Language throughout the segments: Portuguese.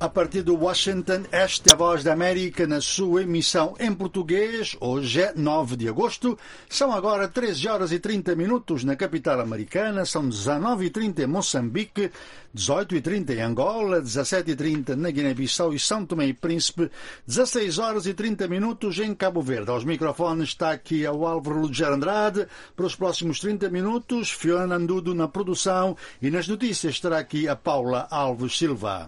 A partir de Washington, esta é a Voz da América na sua emissão em português. Hoje é 9 de agosto. São agora 13 horas e 30 minutos na capital americana. São 19h30 em Moçambique, 18h30 em Angola, 17h30 na Guiné-Bissau e São Tomé e Príncipe, 16 horas e 30 minutos em Cabo Verde. Aos microfones está aqui o Álvaro Luger Andrade. Para os próximos 30 minutos, Fiona Andudo na produção e nas notícias estará aqui a Paula Alves Silva.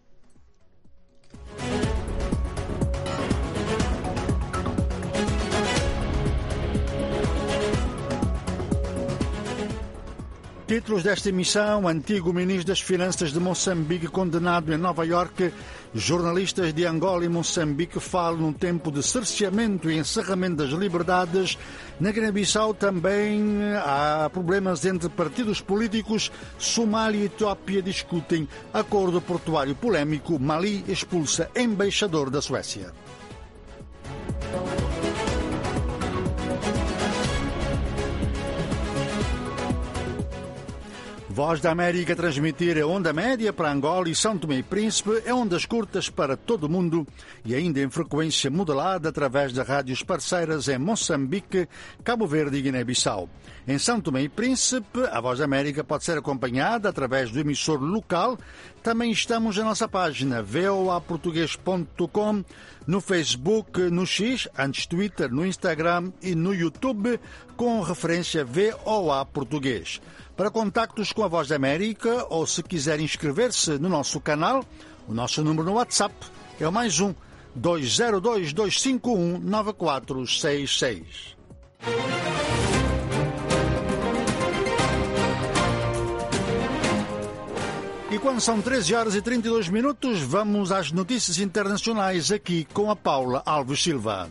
Títulos desta emissão: antigo ministro das Finanças de Moçambique condenado em Nova Iorque. Jornalistas de Angola e Moçambique falam num tempo de cerceamento e encerramento das liberdades. Na Guiné-Bissau também há problemas entre partidos políticos. Somália e Etiópia discutem acordo portuário polémico. Mali expulsa embaixador da Suécia. Voz da América a transmitir a onda média para Angola e São Tomé e Príncipe, é ondas curtas para todo o mundo e ainda em frequência modulada através de rádios parceiras em Moçambique, Cabo Verde e Guiné-Bissau. Em São Tomé e Príncipe, a Voz da América pode ser acompanhada através do emissor local. Também estamos na nossa página voaportugues.com, no Facebook, no X, antes Twitter, no Instagram e no YouTube, com referência VOA Português. Para contactos com a Voz da América ou se quiser inscrever-se no nosso canal, o nosso número no WhatsApp é o +1 202 251 9466. E quando são 13 horas e 32 minutos, vamos às notícias internacionais aqui com a Paula Alves Silva.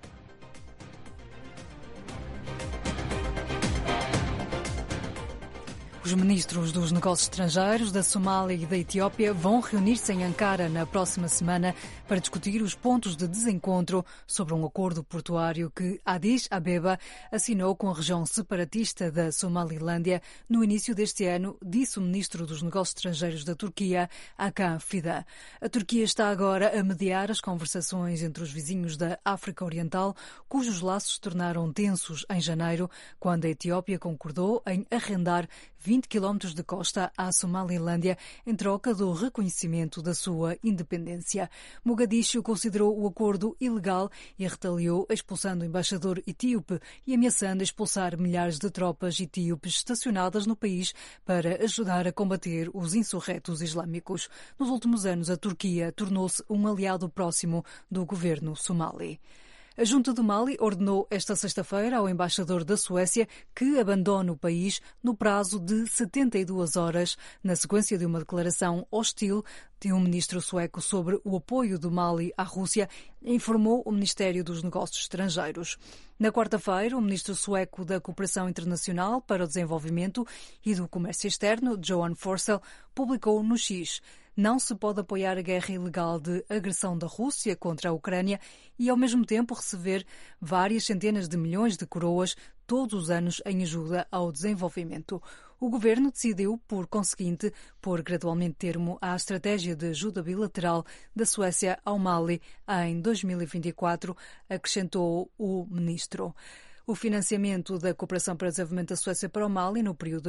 Os ministros dos negócios estrangeiros da Somália e da Etiópia vão reunir-se em Ankara na próxima semana para discutir os pontos de desencontro sobre um acordo portuário que Addis Abeba assinou com a região separatista da Somalilândia no início deste ano, disse o ministro dos negócios estrangeiros da Turquia, Hakan Fidan. A Turquia está agora a mediar as conversações entre os vizinhos da África Oriental, cujos laços se tornaram tensos em janeiro, quando a Etiópia concordou em arrendar 20 quilómetros de costa à Somalilândia em troca do reconhecimento da sua independência. Mogadiscio considerou o acordo ilegal e retaliou expulsando o embaixador etíope e ameaçando expulsar milhares de tropas etíopes estacionadas no país para ajudar a combater os insurretos islâmicos. Nos últimos anos, a Turquia tornou-se um aliado próximo do governo somali. A Junta do Mali ordenou esta sexta-feira ao embaixador da Suécia que abandone o país no prazo de 72 horas, na sequência de uma declaração hostil de um ministro sueco sobre o apoio do Mali à Rússia, informou o Ministério dos Negócios Estrangeiros. Na quarta-feira, o ministro sueco da Cooperação Internacional para o Desenvolvimento e do Comércio Externo, Johan Forssell, publicou no X: não se pode apoiar a guerra ilegal de agressão da Rússia contra a Ucrânia e, ao mesmo tempo, receber várias centenas de milhões de coroas todos os anos em ajuda ao desenvolvimento. O governo decidiu, por conseguinte, pôr gradualmente termo à estratégia de ajuda bilateral da Suécia ao Mali em 2024, acrescentou o ministro. O financiamento da Cooperação para o Desenvolvimento da Suécia para o Mali no período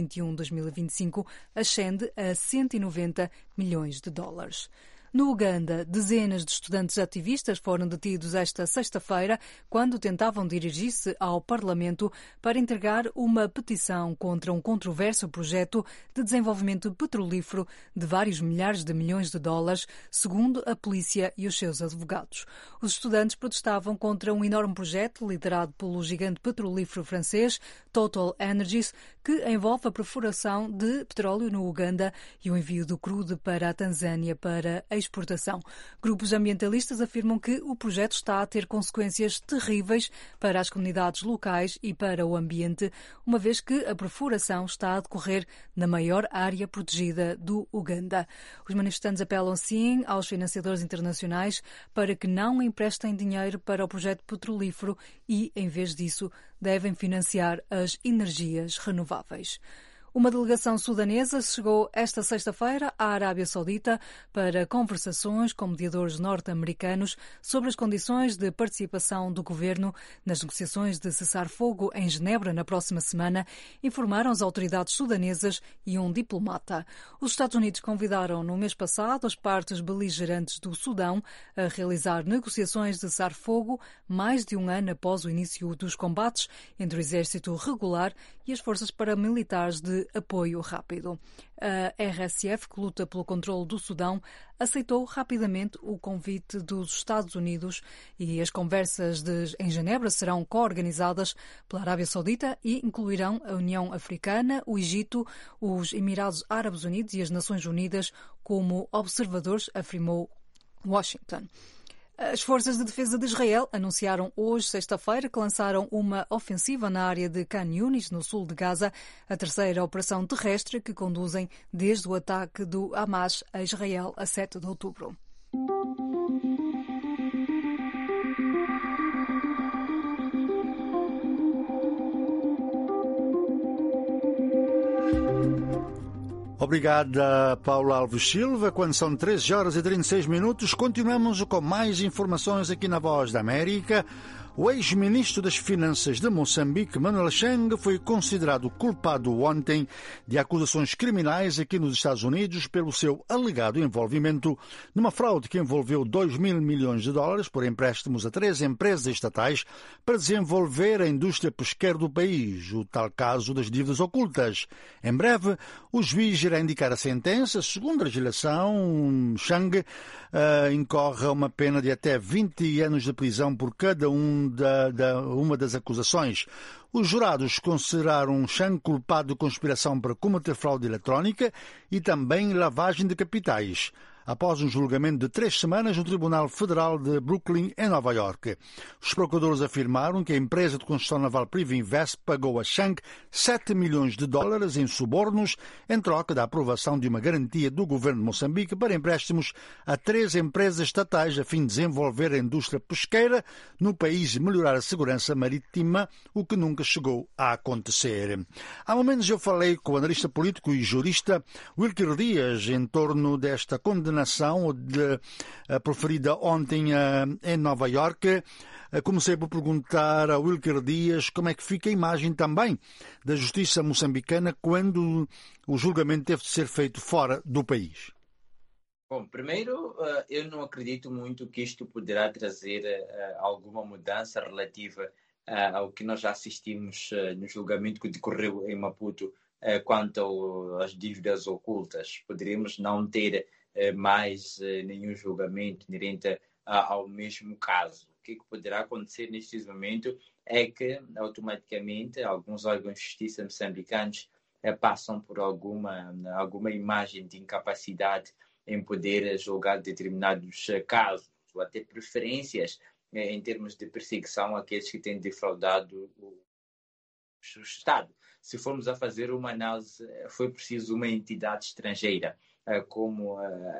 2021-2025 ascende a 190 milhões de dólares. No Uganda, dezenas de estudantes ativistas foram detidos esta sexta-feira quando tentavam dirigir-se ao Parlamento para entregar uma petição contra um controverso projeto de desenvolvimento petrolífero de vários milhares de milhões de dólares, segundo a polícia e os seus advogados. Os estudantes protestavam contra um enorme projeto liderado pelo gigante petrolífero francês Total Energies, que envolve a perfuração de petróleo no Uganda e o envio do crudo para a Tanzânia para a exportação. Grupos ambientalistas afirmam que o projeto está a ter consequências terríveis para as comunidades locais e para o ambiente, uma vez que a perfuração está a decorrer na maior área protegida do Uganda. Os manifestantes apelam, sim, aos financiadores internacionais para que não emprestem dinheiro para o projeto petrolífero e, em vez disso, devem financiar as energias renováveis. Uma delegação sudanesa chegou esta sexta-feira à Arábia Saudita para conversações com mediadores norte-americanos sobre as condições de participação do governo nas negociações de cessar-fogo em Genebra na próxima semana, informaram as autoridades sudanesas e um diplomata. Os Estados Unidos convidaram no mês passado as partes beligerantes do Sudão a realizar negociações de cessar-fogo mais de um ano após o início dos combates entre o exército regular e as forças paramilitares de apoio rápido. A RSF, que luta pelo controle do Sudão, aceitou rapidamente o convite dos Estados Unidos e as conversas em Genebra serão co-organizadas pela Arábia Saudita e incluirão a União Africana, o Egito, os Emirados Árabes Unidos e as Nações Unidas como observadores, afirmou Washington. As Forças de Defesa de Israel anunciaram hoje, sexta-feira, que lançaram uma ofensiva na área de Khan Yunis, no sul de Gaza, a terceira operação terrestre que conduzem desde o ataque do Hamas a Israel a 7 de outubro. Obrigada, Paulo Alves Silva. Quando são 13 horas e 36 minutos, continuamos com mais informações aqui na Voz da América. O ex-ministro das Finanças de Moçambique, Manuel Chang, foi considerado culpado ontem de acusações criminais aqui nos Estados Unidos pelo seu alegado envolvimento numa fraude que envolveu 2 mil milhões de dólares por empréstimos a 3 empresas estatais para desenvolver a indústria pesqueira do país, o tal caso das dívidas ocultas. Em breve, o juiz irá indicar a sentença. Segundo a legislação, Chang incorre a uma pena de até 20 anos de prisão por cada uma das acusações. Os jurados consideraram Chang culpado de conspiração para cometer fraude eletrónica e também lavagem de capitais, após um julgamento de 3 semanas no Tribunal Federal de Brooklyn, em Nova York. Os procuradores afirmaram que a empresa de construção naval Privinvest pagou a Chang 7 milhões de dólares em subornos em troca da aprovação de uma garantia do governo de Moçambique para empréstimos a 3 empresas estatais a fim de desenvolver a indústria pesqueira no país e melhorar a segurança marítima, o que nunca chegou a acontecer. Há momentos eu falei com o analista político e jurista Wilker Dias em torno desta condenação proferida ontem em Nova Iorque. Comecei por perguntar a Wilker Dias como é que fica a imagem também da justiça moçambicana quando o julgamento teve de ser feito fora do país. Bom, primeiro, eu não acredito muito que isto poderá trazer alguma mudança relativa ao que nós já assistimos no julgamento que decorreu em Maputo quanto às dívidas ocultas. Poderíamos não ter mais nenhum julgamento inerente ao mesmo caso. O que poderá acontecer neste momento é que automaticamente alguns órgãos de justiça moçambicanos passam por alguma imagem de incapacidade em poder julgar determinados casos, ou até preferências em termos de perseguição àqueles que têm defraudado o Estado. Se formos a fazer uma análise, foi preciso uma entidade estrangeira, como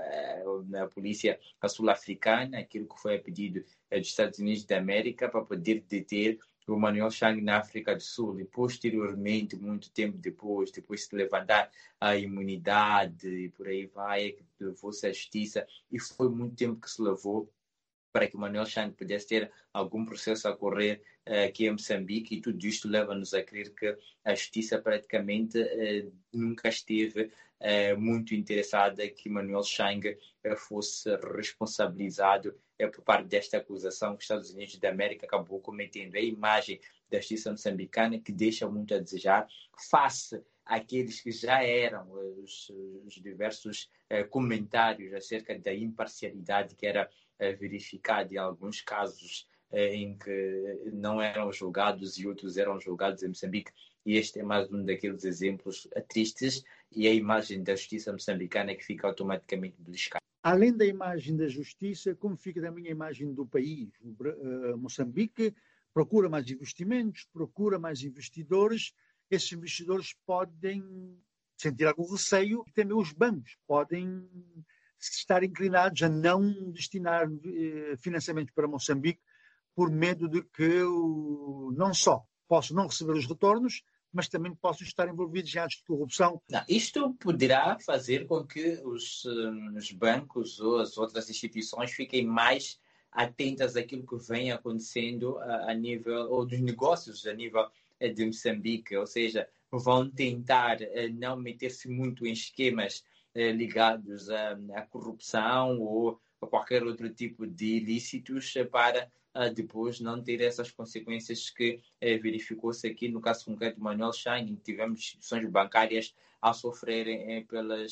a polícia sul-africana, aquilo que foi a pedido dos Estados Unidos da América, para poder deter o Manuel Chang na África do Sul, e posteriormente, muito tempo depois de levantar a imunidade e por aí vai, levou-se à justiça, e foi muito tempo que se levou para que o Manuel Chang pudesse ter algum processo a correr aqui em Moçambique, e tudo isto leva-nos a crer que a justiça praticamente nunca esteve muito interessada que Manuel Chang fosse responsabilizado por parte desta acusação que os Estados Unidos da América acabou cometendo. A imagem da justiça moçambicana que deixa muito a desejar face àqueles que já eram os diversos comentários acerca da imparcialidade que era verificada em alguns casos em que não eram julgados e outros eram julgados em Moçambique. E este é mais um daqueles exemplos tristes, e a imagem da justiça moçambicana que fica automaticamente beliscada. Além da imagem da justiça, como fica também a imagem do país? Moçambique procura mais investimentos, procura mais investidores. Esses investidores podem sentir algum receio, e também os bancos podem estar inclinados a não destinar financiamentos para Moçambique por medo de que não só possam não receber os retornos, mas também possam estar envolvidos em atos de corrupção. Não, isto poderá fazer com que os bancos ou as outras instituições fiquem mais atentas àquilo que vem acontecendo a nível, ou dos negócios a nível de Moçambique, ou seja, vão tentar não meter-se muito em esquemas ligados à corrupção ou a qualquer outro tipo de ilícitos para depois não ter essas consequências que verificou-se aqui no caso concreto do Manuel Chang, tivemos instituições bancárias a sofrerem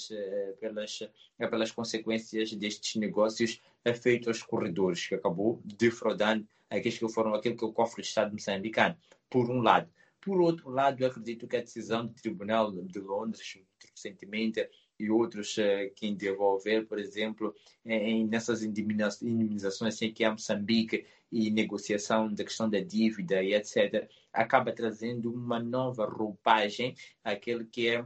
pelas consequências destes negócios feitos aos corredores, que acabou defraudando aquilo que é o cofre do Estado moçambicano, por um lado. Por outro lado, eu acredito que a decisão do Tribunal de Londres, recentemente, e outros que envolver, por exemplo, nessas indemnizações aqui a Moçambique e negociação da questão da dívida e etc., acaba trazendo uma nova roupagem àquela que é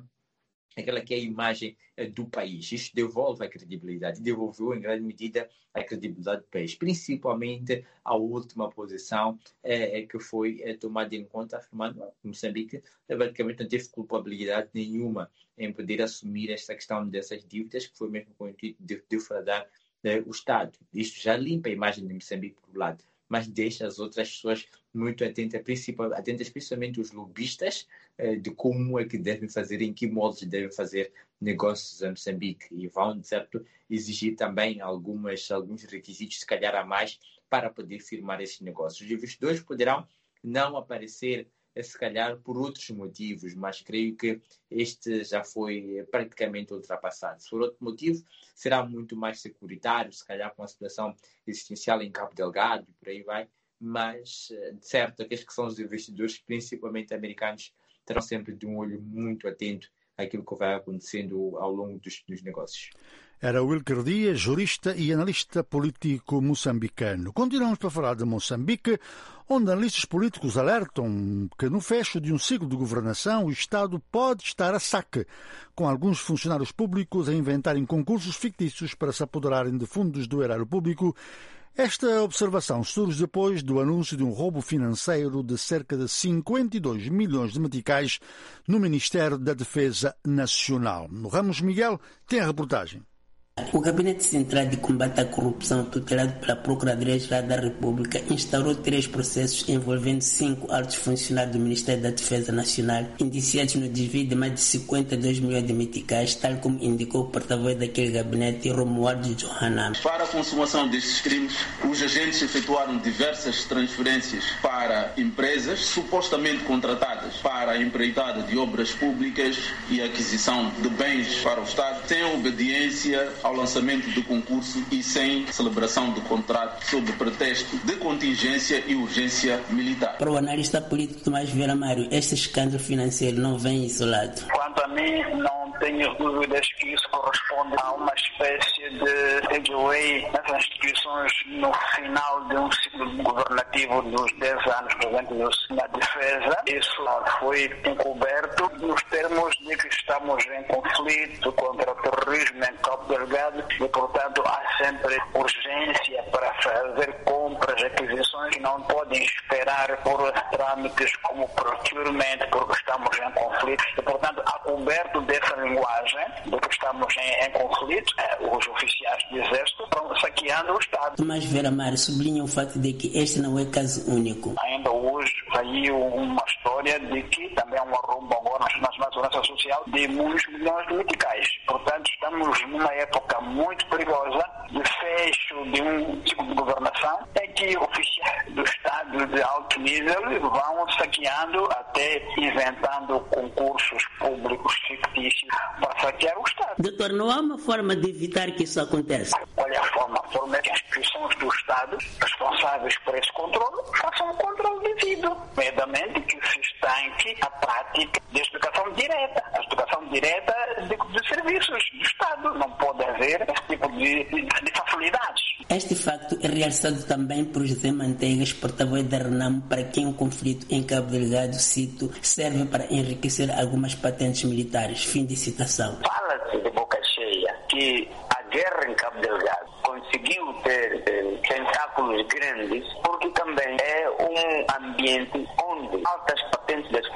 a imagem do país. Isto devolve a credibilidade, devolveu em grande medida a credibilidade do país, principalmente a última posição que foi tomada em conta, afirmando que Moçambique praticamente não teve culpabilidade nenhuma em poder assumir esta questão dessas dívidas, que foi mesmo com o intuito de defraudar o Estado. Isto já limpa a imagem de Moçambique por um lado, mas deixa as outras pessoas muito atentas, principalmente os lobistas, de como é que devem fazer, em que moldes devem fazer negócios em Moçambique, e vão, de certo, exigir também alguns requisitos, se calhar a mais, para poder firmar esses negócios. Os investidores poderão não aparecer, se calhar, por outros motivos, mas creio que este já foi praticamente ultrapassado. Se for outro motivo, será muito mais securitário, se calhar com a situação existencial em Cabo Delgado e por aí vai, mas, de certo, aqueles que são os investidores, principalmente americanos, terão sempre de um olho muito atento àquilo que vai acontecendo ao longo dos negócios. Era Wilker Dias, jurista e analista político moçambicano. Continuamos para falar de Moçambique, onde analistas políticos alertam que no fecho de um ciclo de governação o Estado pode estar a saque, com alguns funcionários públicos a inventarem concursos fictícios para se apoderarem de fundos do erário público. Esta observação surge depois do anúncio de um roubo financeiro de cerca de 52 milhões de meticais no Ministério da Defesa Nacional. No Ramos Miguel tem a reportagem. O Gabinete Central de Combate à Corrupção, tutelado pela Procuradoria-Geral da República, instaurou 3 processos envolvendo 5 altos funcionários do Ministério da Defesa Nacional, indiciados no desvio de mais de 52 milhões de meticais, tal como indicou o porta-voz daquele gabinete, Romualdo Johanan. Para a consumação destes crimes, os agentes efetuaram diversas transferências para empresas supostamente contratadas para a empreitada de obras públicas e aquisição de bens para o Estado, sem obediência ao lançamento do concurso e sem celebração do contrato sob pretexto de contingência e urgência militar. Para o analista político Tomás Vieira Mário, este escândalo financeiro não vem isolado. Quanto a mim, não tenho dúvidas que isso corresponde a uma espécie de takeaway nessas instituições no final de um ciclo governativo dos 10 anos presentes na defesa. Isso foi encoberto nos termos de que estamos em conflito contra o terrorismo em Cabo Delgado e, portanto, há sempre urgência para fazer compras, aquisições que não podem esperar por trâmites como procurement, porque estamos em conflito. E, portanto, há coberto dessa linguagem de que estamos em conflito, os oficiais do Exército estão saqueando o Estado. Tomás Vieira Mário sublinha o fato de que este não é caso único. Ainda hoje saiu uma história de que também há um arrombo agora na Segurança Social de muitos milhões de meticais. Portanto, estamos numa época muito perigosa de fecho de um ciclo de governação em que oficiais do Estado de alto nível vão saqueando, até inventando concursos públicos fictícios para saquear o Estado. Doutor, não há uma forma de evitar que isso aconteça? Olha, a forma é que as instituições do Estado responsáveis por esse controle façam um controle devido, medamente que se estanque a prática de explicação direta, a explicação direta de serviços do Estado. Não pode haver esse tipo de facilidades. Este facto é realçado também por José Manteigas, porta-voz da RENAM, para quem o conflito em Cabo Delgado, cito, serve para enriquecer algumas patentes militares. Fim de citação. Fala-se de boca cheia que a guerra em Cabo Delgado conseguiu ter tentáculos grandes porque também é um ambiente onde altas patentes das forças de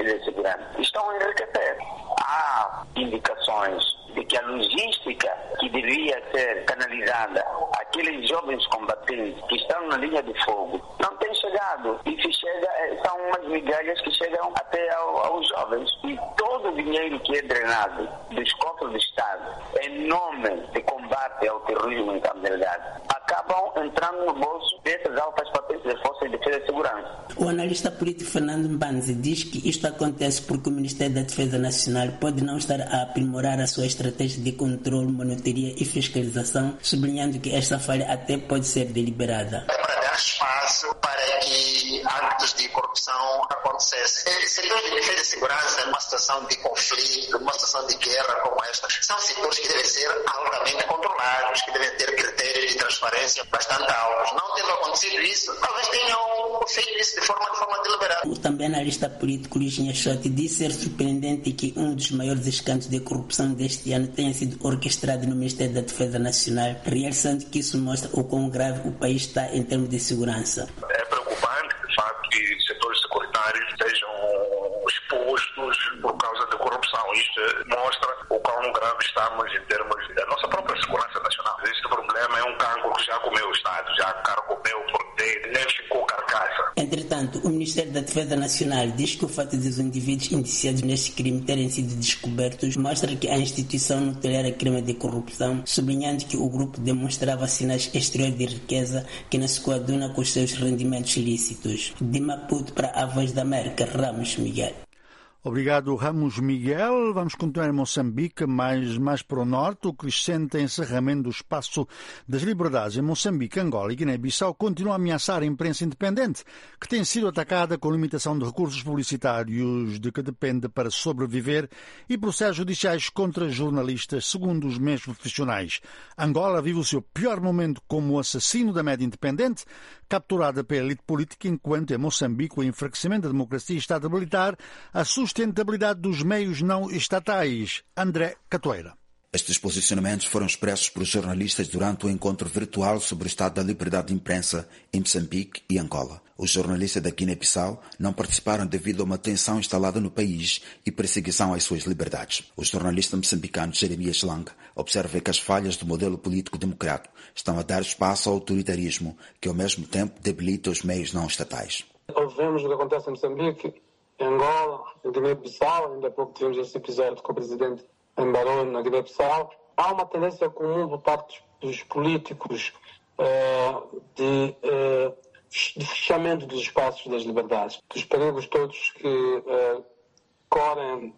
Defesa e Segurança estão a enriquecer. Há indicações de que a logística que devia ser canalizada àqueles jovens combatentes que estão na linha de fogo não tem chegado. E se chega, são umas migalhas que chegam até aos jovens. E todo o dinheiro que é drenado dos cofres do Estado em nome de combate ao terrorismo em Cabo Delgado acabam entrando no bolso dessas altas patentes das Forças de Defesa e Segurança. O analista político Fernando Mbanzi diz que isto acontece porque o Ministério da Defesa Nacional pode não estar a aprimorar a sua estratégia de controle, monitoria e fiscalização, sublinhando que esta falha até pode ser deliberada. É para dar espaço para que atos de corrupção acontecessem. Setores de defesa e segurança, numa situação de conflito, numa situação de guerra como esta, são setores que devem ser altamente controlados, que devem ter critérios de transparência bastante altos. Não tendo acontecido isso, talvez tenham feito isso de forma deliberada. O também analista político Luís Nhachotti disse ser surpreendente que um dos maiores escândalos de corrupção deste ano tenha sido orquestrado no Ministério da Defesa Nacional, realçando que isso mostra o quão grave o país está em termos de segurança. É preocupante, de facto, que setores securitários estejam expostos por causa da corrupção. Isto mostra o quão grave estamos em termos da nossa própria segurança nacional. Este problema é um cancro que já comeu o Estado, já carcomeu porque nem ficou carcaça. Entretanto, o Ministério da Defesa Nacional diz que o fato de os indivíduos indiciados neste crime terem sido descobertos mostra que a instituição não tolera crime de corrupção, sublinhando que o grupo demonstrava sinais exteriores de riqueza que não se coaduna com os seus rendimentos ilícitos. De Maputo para a Voz da América, Ramos Miguel. Obrigado, Ramos Miguel. Vamos continuar em Moçambique, mais para o norte. O crescente encerramento do espaço das liberdades em Moçambique, Angola e Guiné-Bissau continua a ameaçar a imprensa independente, que tem sido atacada com limitação de recursos publicitários de que depende para sobreviver e processos judiciais contra jornalistas, segundo os mesmos profissionais. Angola vive o seu pior momento como assassino da média independente, capturada pela elite política, enquanto em Moçambique o enfraquecimento da democracia está a debilitar a sustentabilidade dos meios não estatais. André Catoeira. Estes posicionamentos foram expressos por jornalistas durante o encontro virtual sobre o estado da liberdade de imprensa em Moçambique e Angola. Os jornalistas da Guiné-Bissau não participaram devido a uma tensão instalada no país e perseguição às suas liberdades. O jornalista moçambicano Jeremias Lang observa que as falhas do modelo político democrático estão a dar espaço ao autoritarismo, que ao mesmo tempo debilita os meios não estatais. Vemos o que acontece em Moçambique, em Angola, em Guiné-Bissau. Ainda há pouco tivemos esse episódio com o presidente em Barão, na Guiné-Bissau. Há uma tendência comum por parte dos políticos de fechamento dos espaços das liberdades, dos perigos todos que correm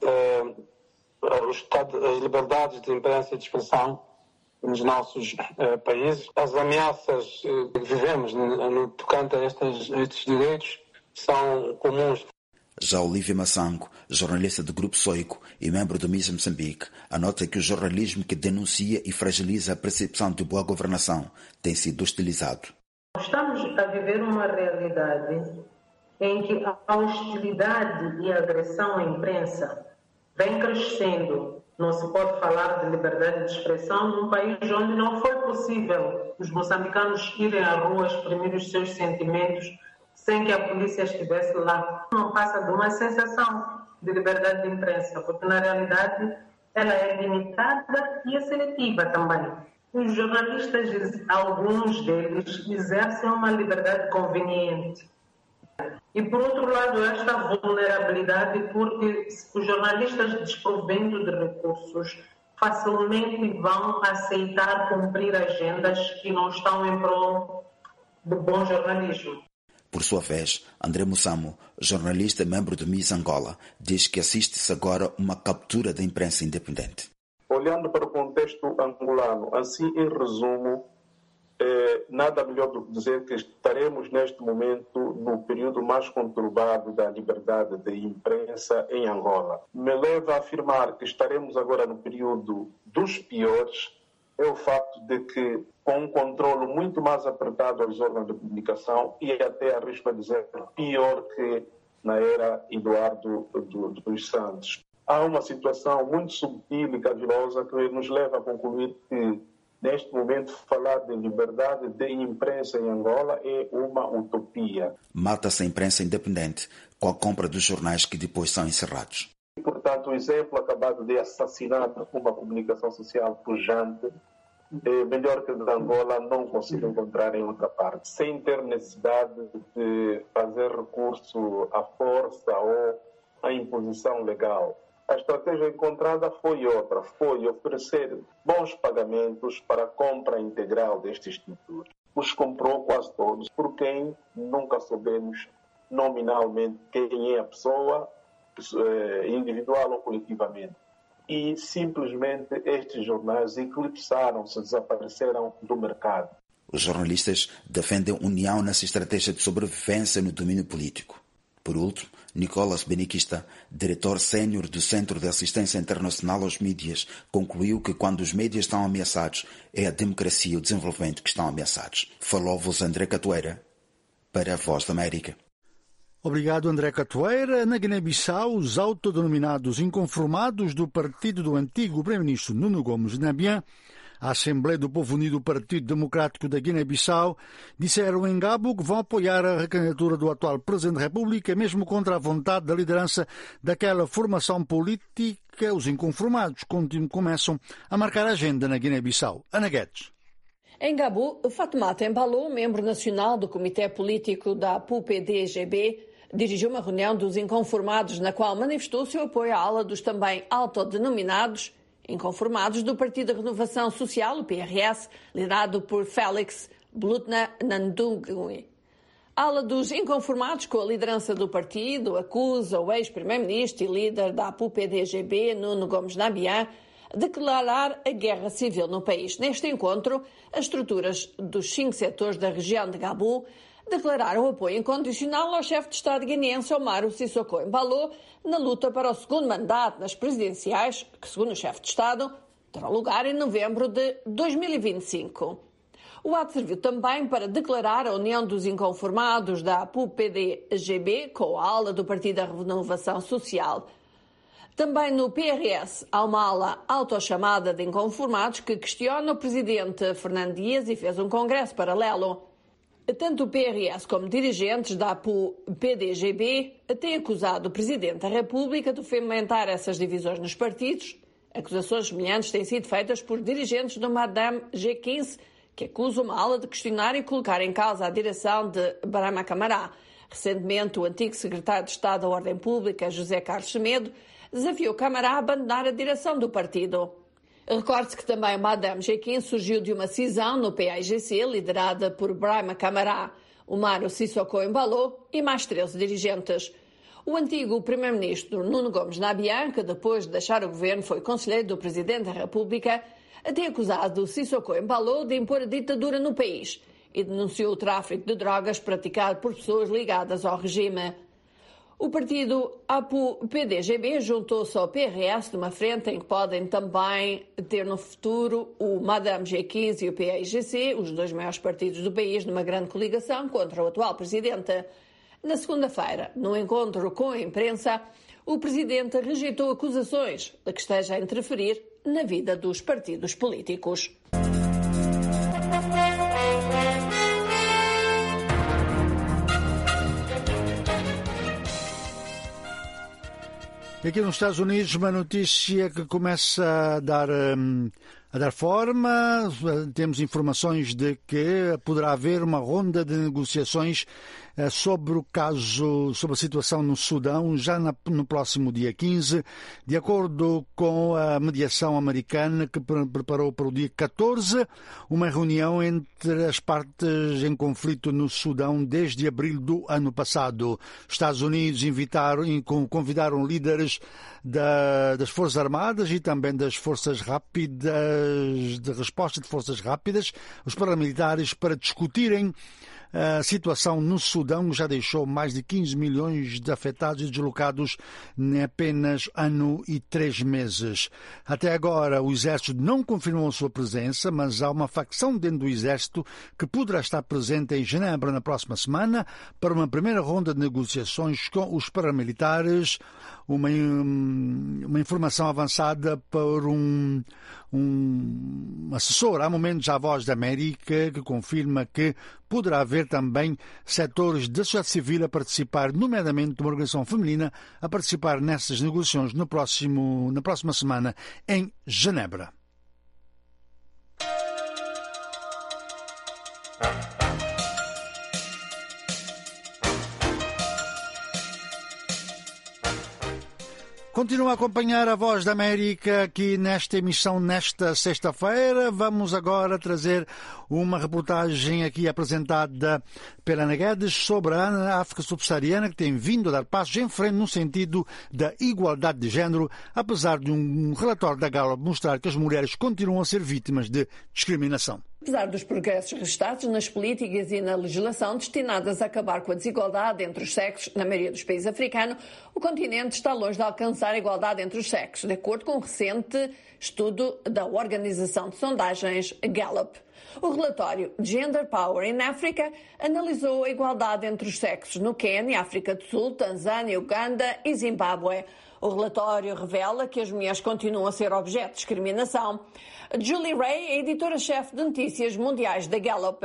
as liberdades de imprensa e de expressão nos nossos países. As ameaças que vivemos no tocante a estes direitos são comuns. Já Olívia Massango, jornalista do Grupo Soico e membro do MIS Moçambique, anota que o jornalismo que denuncia e fragiliza a percepção de boa governação tem sido hostilizado. Estamos a viver uma realidade em que a hostilidade e a agressão à imprensa vem crescendo. Não se pode falar de liberdade de expressão num país onde não foi possível os moçambicanos irem à rua exprimir os seus sentimentos sem que a polícia estivesse lá. Não passa de uma sensação de liberdade de imprensa, porque na realidade ela é limitada e é seletiva também. Os jornalistas, alguns deles, exercem uma liberdade conveniente. E, por outro lado, esta vulnerabilidade, porque os jornalistas desprovidos de recursos facilmente vão aceitar cumprir agendas que não estão em prol do bom jornalismo. Por sua vez, André Mussamo, jornalista e membro do MIS Angola, diz que assiste-se agora uma captura da imprensa independente. Olhando para o contexto angolano, assim em resumo, nada melhor do que dizer que estaremos neste momento no período mais conturbado da liberdade de imprensa em Angola. Me leva a afirmar que estaremos agora no período dos piores, é o facto de que, com um controle muito mais apertado aos órgãos de comunicação e até arrisco a dizer pior que na era Eduardo dos Santos. Há uma situação muito subtil e cavilosa que nos leva a concluir que Neste momento, falar de liberdade de imprensa em Angola é uma utopia. Mata-se a imprensa independente com a compra dos jornais que depois são encerrados. Portanto, o exemplo acabado de assassinar uma comunicação social pujante é melhor que o de Angola não consigo encontrar em outra parte, sem ter necessidade de fazer recurso à força ou à imposição legal. A estratégia encontrada foi outra, foi oferecer bons pagamentos para a compra integral destes títulos. Os comprou quase todos, por quem nunca soubemos nominalmente quem é a pessoa, individual ou coletivamente. E simplesmente estes jornais eclipsaram-se, desapareceram do mercado. Os jornalistas defendem união nessa estratégia de sobrevivência no domínio político. Por último, Nicolas Beniquista, diretor sénior do Centro de Assistência Internacional aos Mídias, concluiu que quando os mídias estão ameaçados, é a democracia e o desenvolvimento que estão ameaçados. Falou-vos André Catoeira, para a Voz da América. Obrigado, André Catoeira. Na Guiné-Bissau, os autodenominados inconformados do partido do antigo primeiro-ministro Nuno Gomes Nabian, a Assembleia do Povo Unido, Partido Democrático da Guiné-Bissau, disseram em Gabo que vão apoiar a recandidatura do atual Presidente da República, mesmo contra a vontade da liderança daquela formação política. Os inconformados começam a marcar a agenda na Guiné-Bissau. Ana Guedes. Em Gabo, Fatoumata Embalo, membro nacional do Comitê Político da APU-PDGB, dirigiu uma reunião dos inconformados na qual manifestou seu apoio à ala dos também autodenominados inconformados do Partido da Renovação Social, o PRS, liderado por Félix Blutna Nandungui. A ala dos inconformados com a liderança do partido acusa o ex-primeiro-ministro e líder da APU-PDGB, Nuno Gomes Nabian, declarar a guerra civil no país. Neste encontro, as estruturas dos 5 setores da região de Gabo declararam apoio incondicional ao chefe de Estado guineense Omaro Sissoko Embalo na luta para o segundo mandato nas presidenciais, que, segundo o chefe de Estado, terá lugar em novembro de 2025. O ato serviu também para declarar a união dos inconformados da APU-PDGB com a ala do Partido da Renovação Social. Também no PRS há uma ala autochamada de inconformados que questiona o presidente Fernando Dias e fez um congresso paralelo. Tanto o PRS como dirigentes da APU-PDGB têm acusado o Presidente da República de fomentar essas divisões nos partidos. Acusações semelhantes têm sido feitas por dirigentes do Madame G15, que acusam uma ala de questionar e colocar em causa a direção de Brahma Camará. Recentemente, o antigo secretário de Estado da Ordem Pública, José Carlos Semedo, desafiou Camará a abandonar a direção do partido. Recorde-se que também o Madame G15 surgiu de uma cisão no PAIGC, liderada por Brahma Camará, Omaro Sissoko Embalo e mais 13 dirigentes. O antigo primeiro-ministro Nuno Gomes Nabian, que depois de deixar o governo foi conselheiro do Presidente da República, tem acusado Sissoko Embalo de impor a ditadura no país e denunciou o tráfico de drogas praticado por pessoas ligadas ao regime. O partido APU-PDGB juntou-se ao PRS numa frente em que podem também ter no futuro o Madame G15 e o PAIGC, os dois maiores partidos do país, numa grande coligação contra o atual presidente. Na segunda-feira, num encontro com a imprensa, o presidente rejeitou acusações de que esteja a interferir na vida dos partidos políticos. Aqui nos Estados Unidos, uma notícia que começa a dar forma. Temos informações de que poderá haver uma ronda de negociações sobre o caso, sobre a situação no Sudão, já no próximo dia 15, de acordo com a mediação americana que preparou para o dia 14, uma reunião entre as partes em conflito no Sudão desde abril do ano passado. Estados Unidos convidaram líderes das Forças Armadas e também das Forças Rápidas, de resposta de Forças Rápidas, os paramilitares, para discutirem a situação no Sudão. Já deixou mais de 15 milhões de afetados e deslocados em apenas ano e 3 meses. Até agora, o Exército não confirmou a sua presença, mas há uma facção dentro do Exército que poderá estar presente em Genebra na próxima semana para uma primeira ronda de negociações com os paramilitares. Uma informação avançada por um um assessor há momentos à Voz da América que confirma que poderá haver também setores da sociedade civil a participar, nomeadamente uma organização feminina, a participar nessas negociações na próxima semana em Genebra. Continua a acompanhar a Voz da América aqui nesta emissão, nesta sexta-feira. Vamos agora trazer uma reportagem aqui apresentada pela Ana Guedes sobre a África subsaariana, que tem vindo a dar passos em frente no sentido da igualdade de género, apesar de um relatório da Gallup mostrar que as mulheres continuam a ser vítimas de discriminação. Apesar dos progressos registrados nas políticas e na legislação destinadas a acabar com a desigualdade entre os sexos na maioria dos países africanos, o continente está longe de alcançar a igualdade entre os sexos, de acordo com um recente estudo da organização de sondagens Gallup. O relatório Gender Power in Africa analisou a igualdade entre os sexos no Quênia, África do Sul, Tanzânia, Uganda e Zimbábue. O relatório revela que as mulheres continuam a ser objeto de discriminação. Julie Ray é editora-chefe de notícias mundiais da Gallup.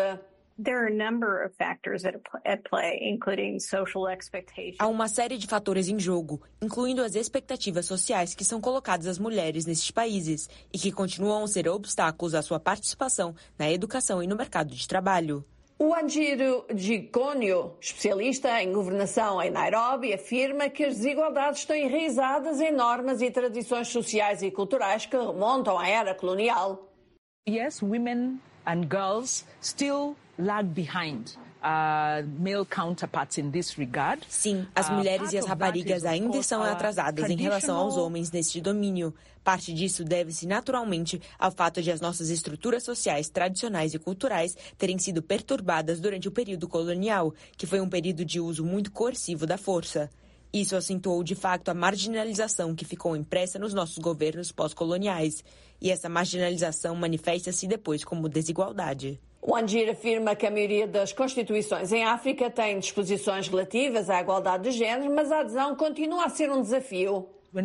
Há uma série de fatores em jogo, incluindo as expectativas sociais que são colocadas às mulheres nesses países e que continuam a ser obstáculos à sua participação na educação e no mercado de trabalho. O Wanjiru Gikonyo, especialista em governação em Nairobi, afirma que as desigualdades estão enraizadas em normas e tradições sociais e culturais que remontam à era colonial. Yes, women and girls still lag behind male counterparts in this regard. Sim, as mulheres e as raparigas ainda estão atrasadas em relação aos homens neste domínio. Parte disso deve-se naturalmente ao fato de as nossas estruturas sociais tradicionais e culturais terem sido perturbadas durante o período colonial, que foi um período de uso muito coercivo da força. Isso acentuou de facto a marginalização que ficou impressa nos nossos governos pós-coloniais. E essa marginalização manifesta-se depois como desigualdade. Wanjiru afirma que a maioria das constituições em África tem disposições relativas à igualdade de género, mas a adesão continua a ser um desafio.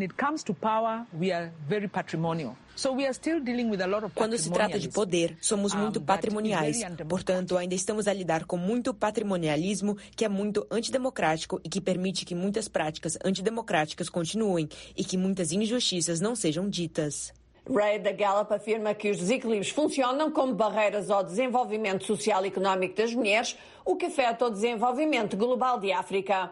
Quando se trata de poder, somos muito patrimoniais. Portanto, ainda estamos a lidar com muito patrimonialismo que é muito antidemocrático e que permite que muitas práticas antidemocráticas continuem e que muitas injustiças não sejam ditas. Ray da Gallup afirma que os desequilíbrios funcionam como barreiras ao desenvolvimento social e económico das mulheres, o que afeta o desenvolvimento global de África.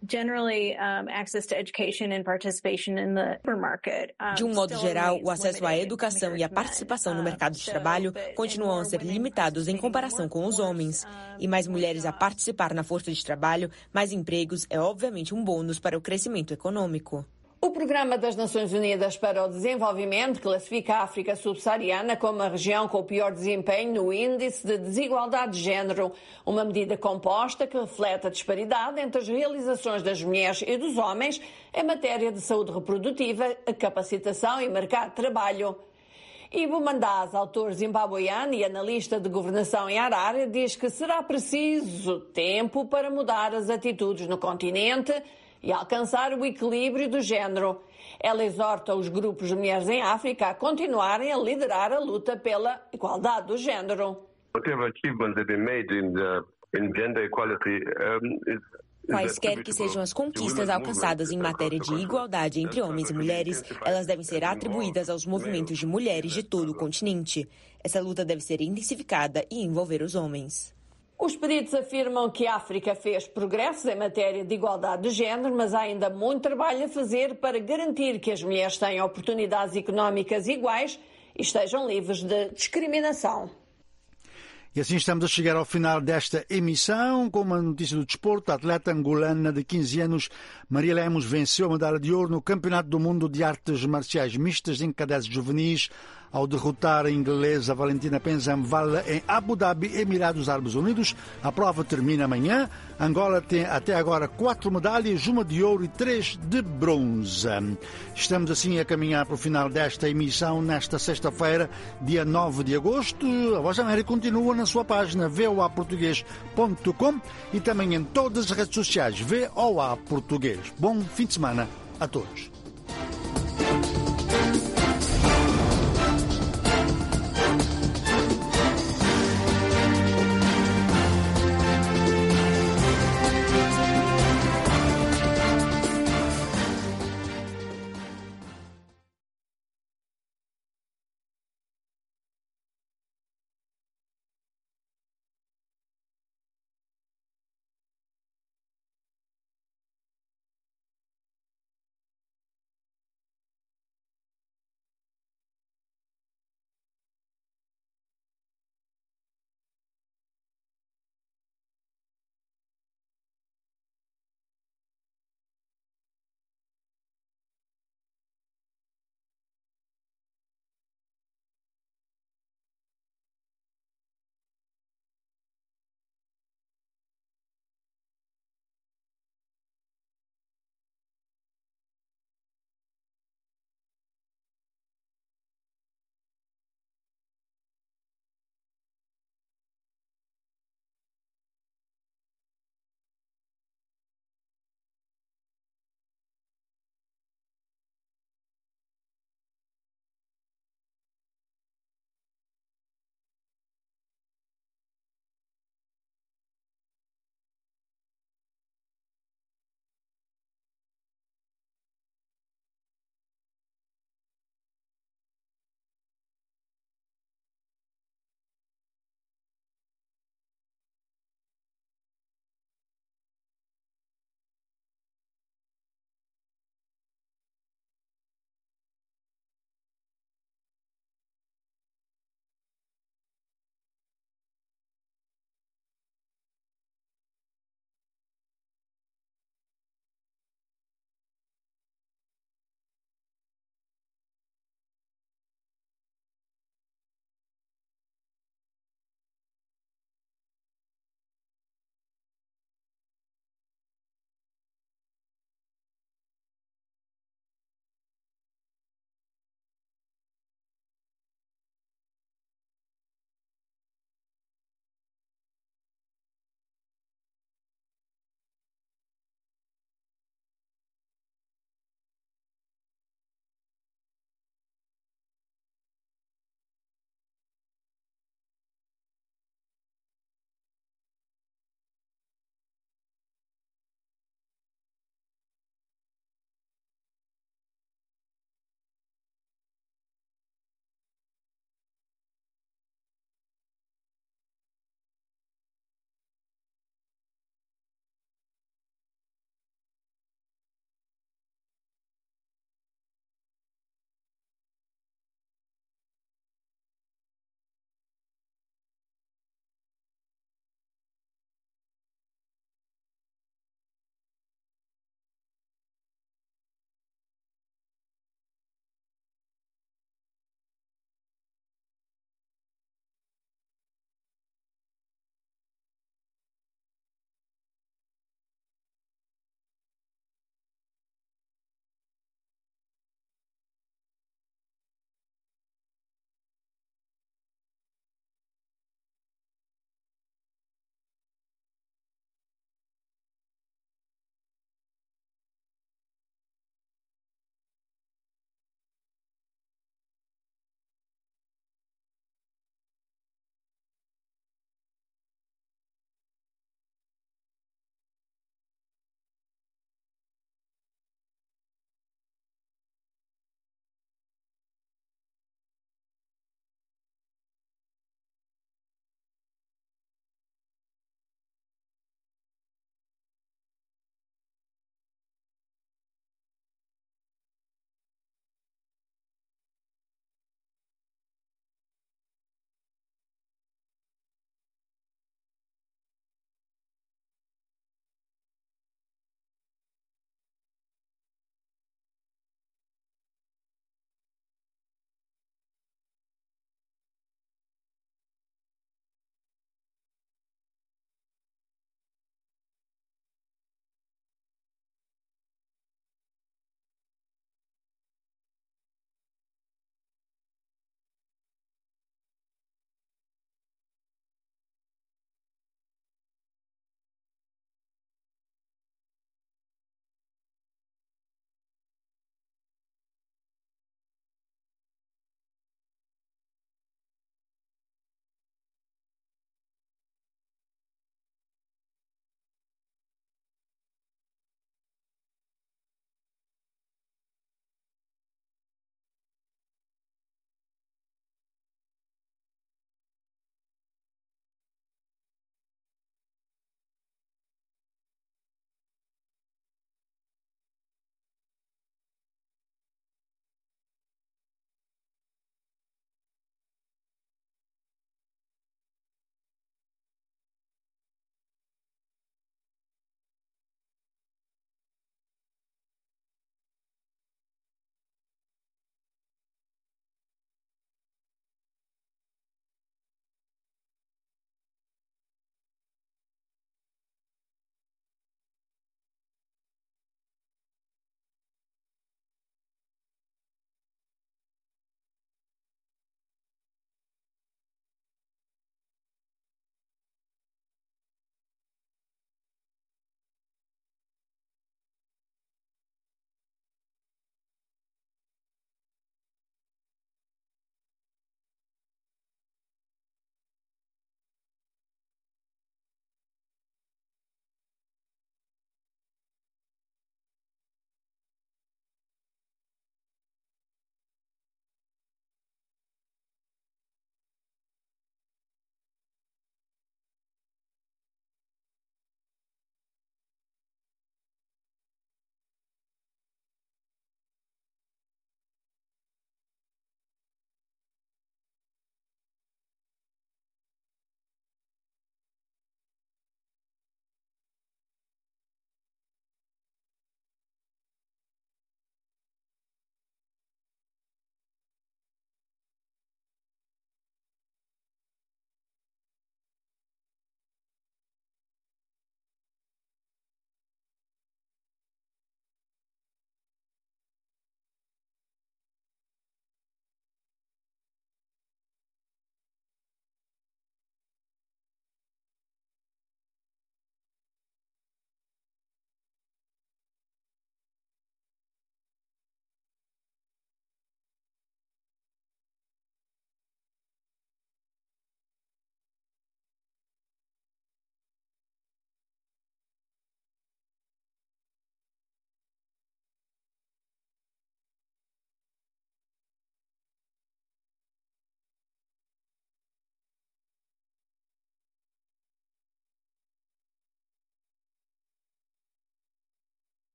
De um modo geral, o acesso à educação e a participação no mercado de trabalho continuam a ser limitados em comparação com os homens. E mais mulheres a participar na força de trabalho, mais empregos é obviamente um bônus para o crescimento econômico. O Programa das Nações Unidas para o Desenvolvimento classifica a África subsaariana como a região com o pior desempenho no Índice de Desigualdade de Género, uma medida composta que reflete a disparidade entre as realizações das mulheres e dos homens em matéria de saúde reprodutiva, capacitação e mercado de trabalho. Ivo Mandaz, autor zimbabueano e analista de governação em Harare, diz que será preciso tempo para mudar as atitudes no continente e alcançar o equilíbrio do género. Ela exorta os grupos de mulheres em África a continuarem a liderar a luta pela igualdade do género. Quaisquer que sejam as conquistas alcançadas em matéria de igualdade entre homens e mulheres, elas devem ser atribuídas aos movimentos de mulheres de todo o continente. Essa luta deve ser intensificada e envolver os homens. Os peritos afirmam que a África fez progressos em matéria de igualdade de género, mas há ainda muito trabalho a fazer para garantir que as mulheres tenham oportunidades económicas iguais e estejam livres de discriminação. E assim estamos a chegar ao final desta emissão com uma notícia do desporto. A atleta angolana de 15 anos, Maria Lemos, venceu a medalha de ouro no Campeonato do Mundo de Artes Marciais Mistas em cadetes juvenis ao derrotar a inglesa Valentina Penzamvala em Abu Dhabi, Emirados Árabes Unidos. A prova termina amanhã. Angola tem até agora 4 medalhas, 1 de ouro e 3 de bronze. Estamos assim a caminhar para o final desta emissão nesta sexta-feira, dia 9 de agosto. A Voz da América continua na sua página voaportugues.com e também em todas as redes sociais VOA Português. Bom fim de semana a todos.